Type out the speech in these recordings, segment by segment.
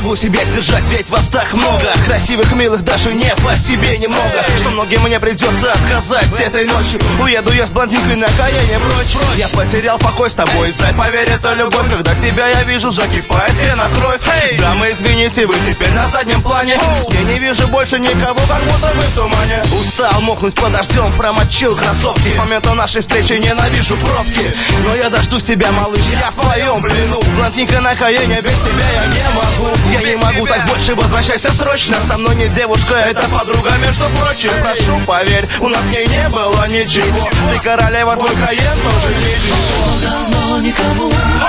могу себя сдержать, ведь вас так много. Красивых, милых, даже не по себе немного. Что многим мне придется отказать этой ночью. Уеду я с блондинкой на Каене прочь. Я потерял покой с тобой, Зай, поверь, это любовь. Когда тебя я вижу, закипает пена кровь. Дамы, извините, вы теперь на заднем плане. С ней не вижу больше никого, как будто мы в тумане. Устал мокнуть под дождем, промочил кроссовки. С момента нашей встречи ненавижу пробки. Но я дождусь тебя, малыш, я в твоем плену. Блондинка на Каене, без тебя я не могу. Я не могу так больше, возвращайся срочно. Со мной не девушка, это подруга, между прочим. Прошу, поверь, у нас с ней не было ничего. Ты королева, твой Каен тоже ничего. Но никому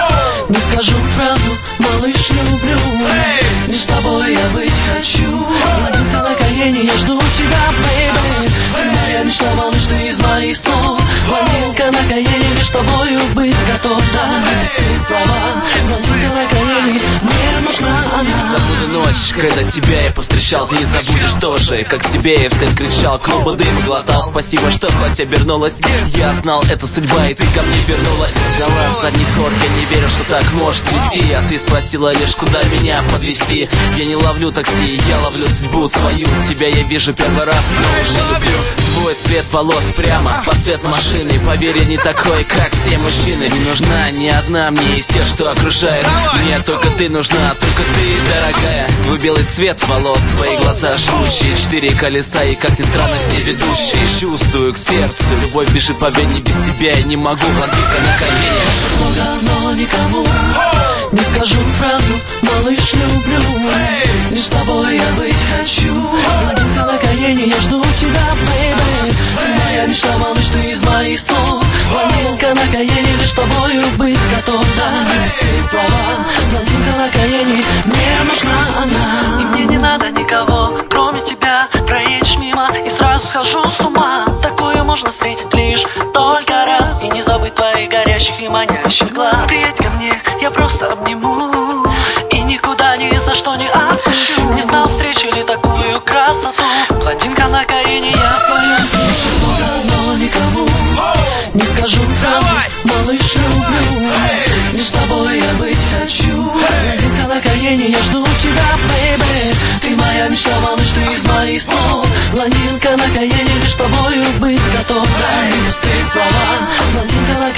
не скажу фразу: малыш, люблю. Лишь с тобой я быть хочу. Блондинка на Каене, я жду тебя, бэйби. Ты моя мечта, малыш, ты из моих снов. Блондинка на Каене, лишь с тобою быть готов. Да, простые слова. Блондинка на Каене, мне нужна она. Забуду ночь, когда тебя я повстречал. Ты не забудешь тоже, как тебе я всем кричал. Клуба дыма глотал, спасибо, что хоть обернулась. Я знал, это судьба, и ты ко мне вернулась. Дала задний ход, я не верю, что так может вести. А ты спросила лишь, куда меня подвести. Я не ловлю такси, я ловлю судьбу свою. Тебя я вижу первый раз, но уже люблю. Твой цвет волос прямо под цвет машины. Поверь, я не такой, как все мужчины. Не нужна ни одна мне из тех, что окружает. Мне только ты нужна, только ты, дорогая. Твой белый цвет волос, твои глаза жгучие. 4 колеса и, как ни странно, все ведущие. Чувствую к сердцу, любовь бежит по вене. Без тебя я не могу, блондинка на Каене. Много, но никому не скажу фразу: малыш, люблю. Лишь с тобой я быть хочу. Блондинка на Каене, я жду тебя, бэйби. Ты моя мечта, малыш, ты из моих снов. Блондинка на Каене, лишь с тобою быть готов. Да, простые слова. Блондинка на Каене, мне нужна она. И мне не надо никого, кроме тебя. Проедешь мимо и сразу схожу с ума. Такую можно встретить лишь только раз. И не забыть твоих горящих и манящих глаз. Приедь ко мне, я просто обниму. И никуда ни за что не отпущу. Не знал, встречу ли такую красоту. Блондинка на Каене, я в твоем плену. Но никому не скажу фразу: малыш, люблю. Лишь с тобой я быть хочу. Блондинка на Каене, я жду тебя, бэйби. Ты моя мечта, малыш, ты из моих снов. Блондинка на Каене, лишь с тобою быть готов. Да, пустые слова. Блондинка на